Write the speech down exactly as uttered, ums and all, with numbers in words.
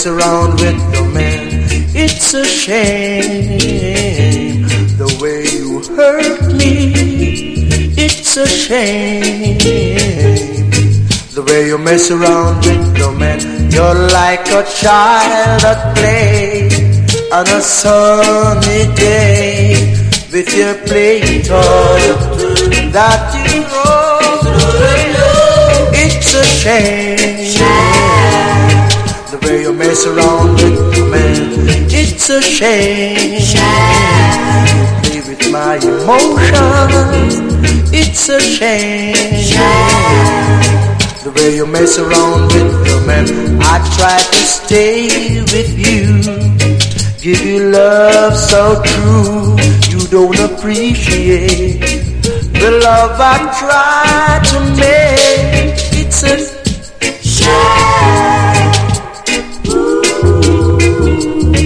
around with the man. It's a shame the way you hurt me. It's a shame the way you mess around with the man. You're like a child at play on a sunny day with your play toy that you roll. It's a shame the way you mess around with the man. It's a shame. Play with my emotions. It's a shame the way you mess around with the man. I try to stay with you, give you love so true. You don't appreciate the love I try to make.